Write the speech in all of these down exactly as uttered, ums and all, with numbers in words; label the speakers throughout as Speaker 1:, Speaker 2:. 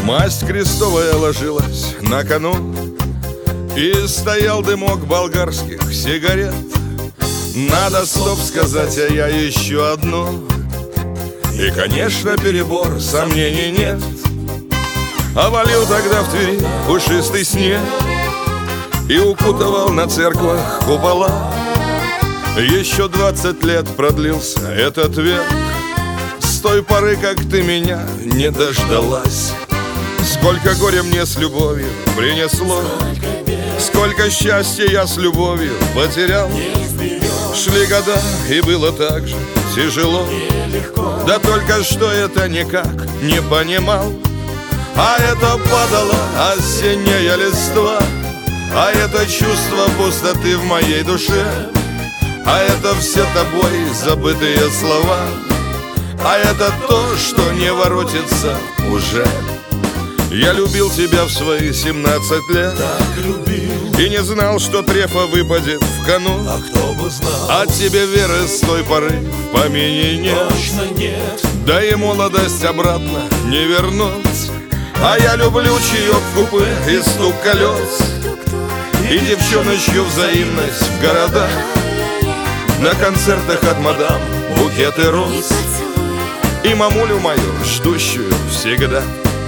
Speaker 1: Масть крестовая ложилась на кону, и стоял дымок болгарских сигарет. Надо стоп сказать, а я еще одну. И, конечно, перебор, сомнений нет. А валил тогда в Твери пушистый снег и укутывал на церквах купола. Еще двадцать лет продлился этот век, с той поры, как ты меня не дождалась. Сколько горя мне с любовью принесло, сколько счастья я с любовью потерял. Шли года, и было так же тяжело, да только что это никак не понимал. А это падала осенняя листва, а это чувство пустоты в моей душе, а это все тобой забытые слова, а это то, что не воротится уже. Я любил тебя в свои семнадцать лет,
Speaker 2: так любил,
Speaker 1: и не знал, что трефа выпадет в кону.
Speaker 2: а кто бы знал,
Speaker 1: А тебе веры с той поры в помине нет,
Speaker 2: точно нет.
Speaker 1: да и молодость обратно не вернуть. А я люблю чаек в купе и стук колес, и девчоночью взаимность в городах, на концертах от мадам букеты роз, и мамулю мою, ждущую всегда.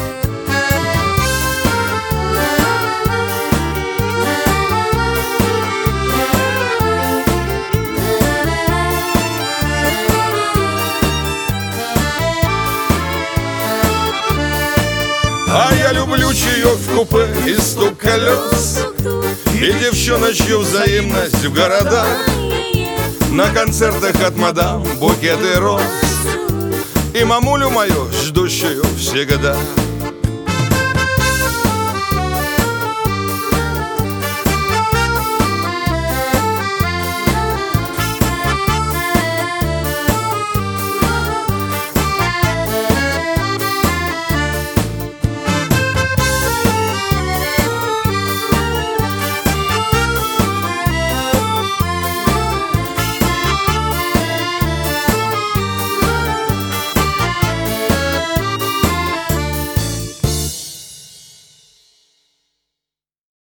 Speaker 1: А я люблю чаек в купе и стук колес, и девчоночью взаимность в городах, на концертах от мадам букеты роз, и мамулю мою, ждущую всегда.